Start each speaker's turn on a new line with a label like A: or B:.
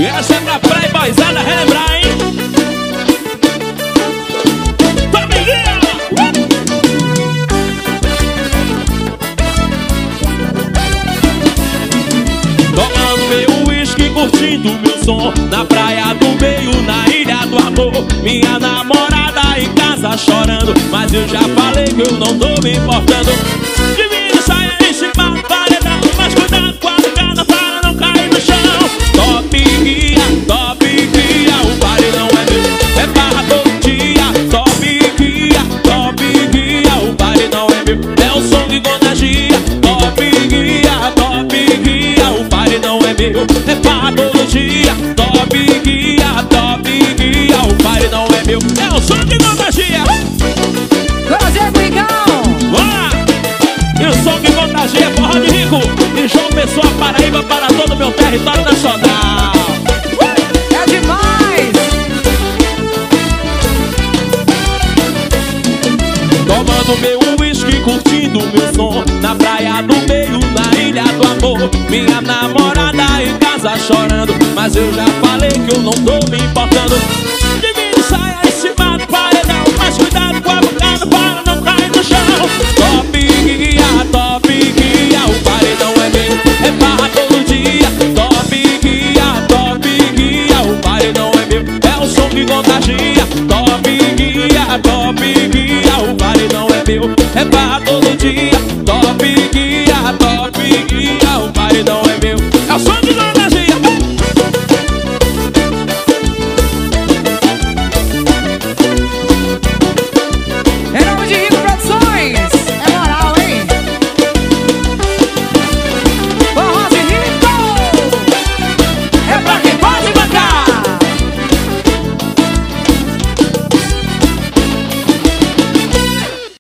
A: Essa é pra praia e boizada relembrar, hein? Tomando meu uísque, curtindo meu som na praia do meio, na ilha do amor. Minha namorada em casa chorando, mas eu já falei que eu não tô me importando. Divide saia em cima do paredão, mas cuidado com a bocada para não cair no chão. Top guia, o baile não é meu, é barra todo dia. Top guia, o baile não é meu, é o som que contagia. Top guia, o baile não é meu, é barra todo dia. Top guia, o baile não é meu, é o som que contagia.
B: Prazer, Brigão!
A: Bora! E o som que contagia é Forró de Rico e João Pessoa, Paraíba, para todo o meu território nacional.
B: É demais!
A: Tomando meu uísque, curtindo meu som na praia do meio, na ilha do amor. Minha namorada em casa chorando, mas eu já falei que eu não tô me importando. Divide saia em cima do paredão, mas cuidado com a bocada para não cair no chão. Top guia, o paredão é meu, é barra todo dia. Top guia, o paredão é meu, é o som que contagia. Top guia, o paredão é meu, é barra todo dia. Top guia,